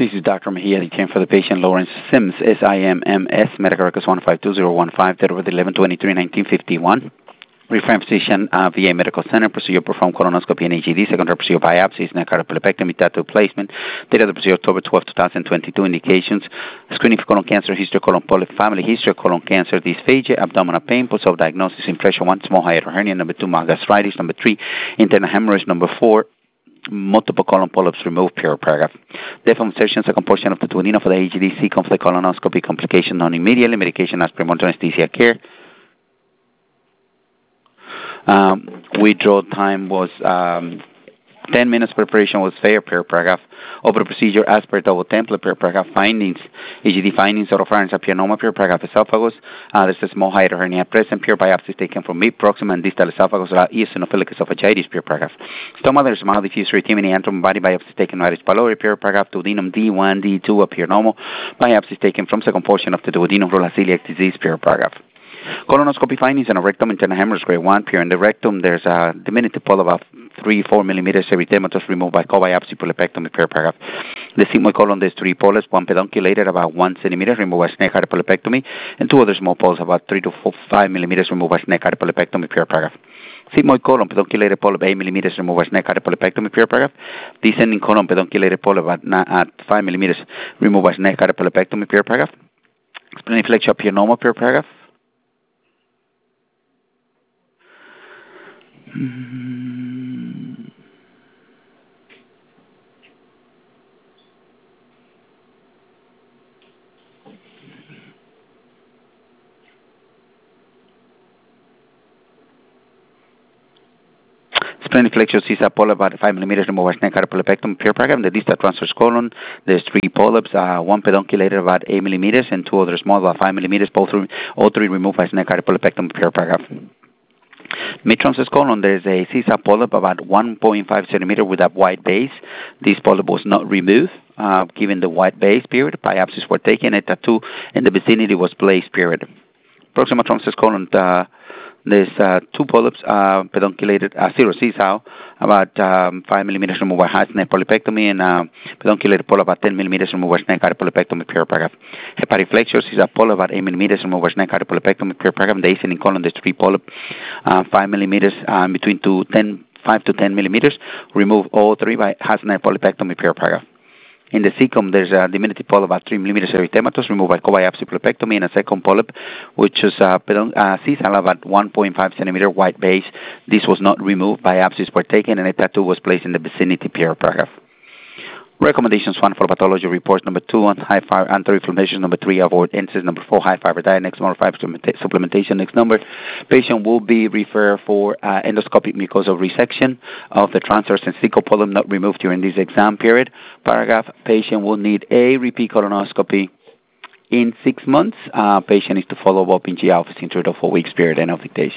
This is Dr. Mejia, the team for the patient Lawrence Sims, SIMMS, medical records 152-015, date of 11/23/1951. Referring physician, VA Medical Center, procedure performed colonoscopy and AGD, secondary procedure biopsies, neck cardiopulopectomy, tattoo placement, date of the procedure October 12, 2022, indications, screening for colon cancer, history of colon polyp, family history of colon cancer, dysphagia, abdominal pain, post-diagnosis, impression 1, small hiatal hernia, number 2, mild gastritis, number 3, internal hemorrhage, number 4, multiple colon polyps removed, period, paragraph. Therefore, insertion, second portion of the duodenum for the AGD, C, conflict colonoscopy, complication non-immediately, medication as premonitory anesthesia care. Withdrawal time was 10 minutes. Preparation was fair, per paragraph. Over procedure as per double template, per paragraph. Findings, EGD findings, oropharynx, papilloma, per paragraph. Esophagus, there's a small hiatal hernia present, pure biopsy taken from mid, proximal, and distal esophagus, eosinophilic esophagitis, per paragraph. Stomach, there's mild diffuse erythema, antrum, body biopsy taken right pylori, per paragraph. Duodenum, D1, D2, appear normal. Biopsies taken from second portion of the duodenum, celiac disease, per paragraph. Colonoscopy findings in a rectum, internal hemorrhage, grade 1, pure. In the rectum, there's a diminutive polyp of 3-4 millimeters, erythematous, removed by co-biopsy, polypectomy, per paragraph. The sigmoid colon, there's 3 polyps, one pedunculated, about 1 centimeter, removed by snake polypectomy, and 2 other small polyps, about 3 to 5 millimeters, removed by snake polypectomy, per paragraph. Sigmoid colon, pedunculated polyp, 8 millimeters, removed by snake polypectomy, per paragraph. Descending colon, pedunculated polyp at 5 millimeters, removed by snake polypectomy, per paragraph. Splenic flexure, appear normal, per paragraph. Splenic flexure sees a polyp about 5 millimeters, removed by snake polypectomy, per paragraph. In the distal transverse colon, there's 3 polyps, one pedunculated about 8 millimeters, and 2 others small, about 5 millimeters, all 3 removed by snake polypectomy, per paragraph. Mid-transverse colon, there's a CSA polyp about 1.5 centimeter with a white base. This polyp was not removed, given the white base, period. Biopsies were taken, a tattoo in the vicinity was placed, period. Proximal transverse colon, there's 2 polyps, pedunculated, 0 CSA, about 5 millimeters, removed by high snake polypectomy, and pedunculated polyp about 10 millimeters, removed by snake polypectomy, per paragraph. Hepatic flexure is a polyp about 8 millimeters, removed by snake polypectomy, per paragraph. The ascending colon, there's 3 polyp, 5 millimeters, between 5 to 10 millimeters, remove all 3 by Hasner polypectomy, per paragraph. In the cecum, there's a diminutive polyp about 3 millimeters, erythematous, removed by co-biopsy polypectomy, and a second polyp, which is CSA about 1.5 centimeter, white base. This was not removed. Biopsies were taken, and a tattoo was placed in the vicinity, per paragraph. Recommendations: 1, for pathology reports. Number 2, on high fiber anti-inflammation. Number 3, avoid NSAIDs. Number 4, high fiber diet. Next number 5, supplementation. Next number, patient will be referred for endoscopic mucosal resection of the transverse and cecal polyp not removed during this exam period. Paragraph: patient will need a repeat colonoscopy in 6 months. Patient is to follow up in GI office in 3 to 4 weeks period. End of dictation.